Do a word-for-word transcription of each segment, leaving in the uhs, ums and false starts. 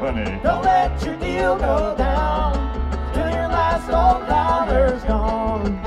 honey. Don't let your deal go down till your last old dollar's gone.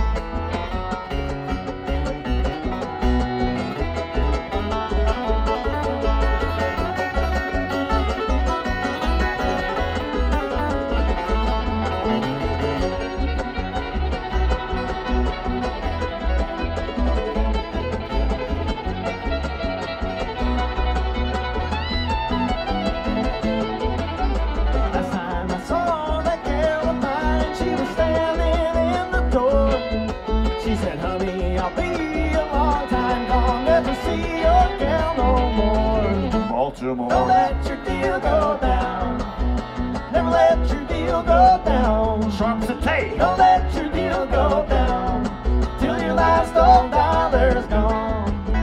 Don't let your deal go down. Never let your deal go down. Sharp to tape. Don't let your deal go down till your last old dollar's gone.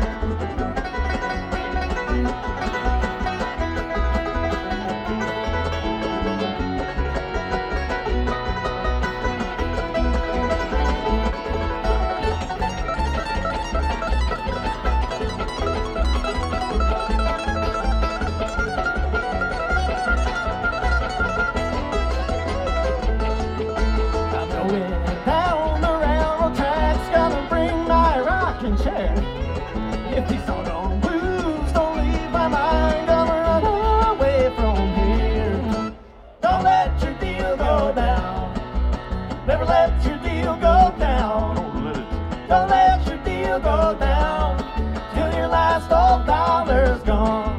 If these doggone blues don't leave my mind, I'll run away from here. Don't let your deal go down. Never let your deal go down. Don't let it. Don't let your deal go down till your last old dollar's gone.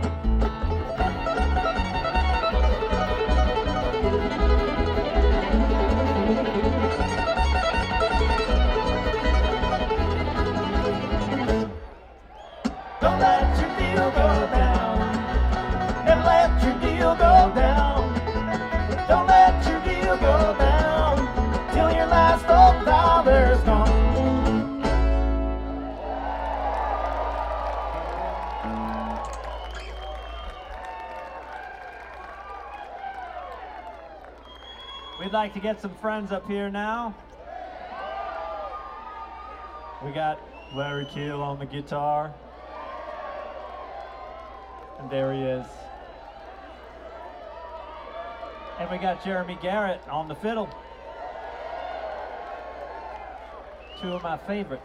Don't let your deal go down. Never let your deal go down. Don't let your deal go down till your last old dollar's gone. We'd like to get some friends up here now. We got Larry Keel on the guitar. And there he is. And we got Jeremy Garrett on the fiddle. Two of my favorites.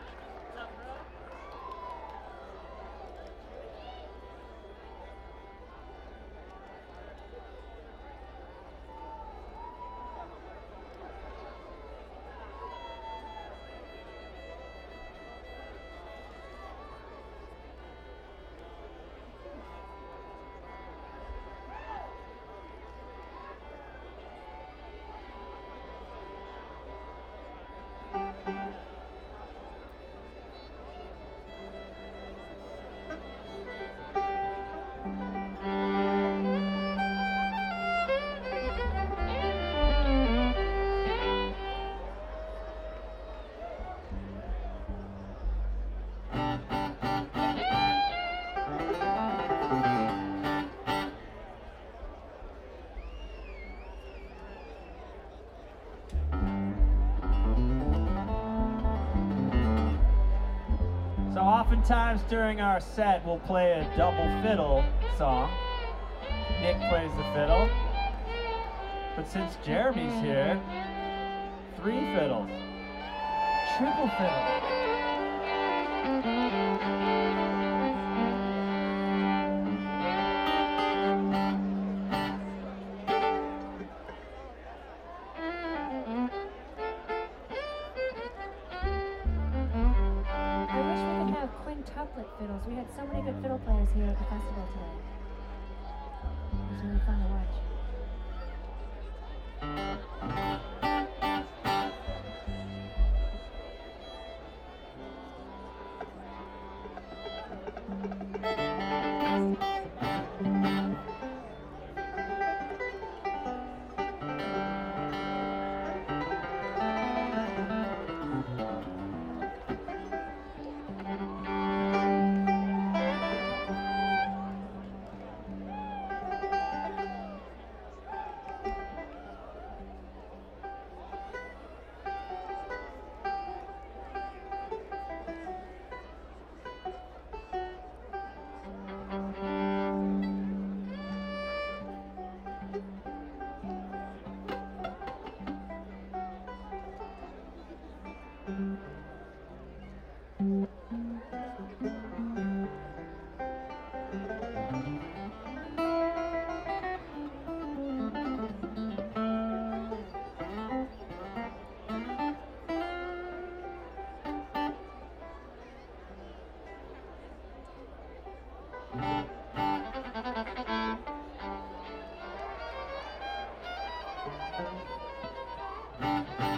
Oftentimes during our set, we'll play a double fiddle song. Nick plays the fiddle. But since Jeremy's here, three fiddles. Triple fiddle. Quintuplet fiddles. We had so many good fiddle players here at the festival today. It was really fun to watch. Thank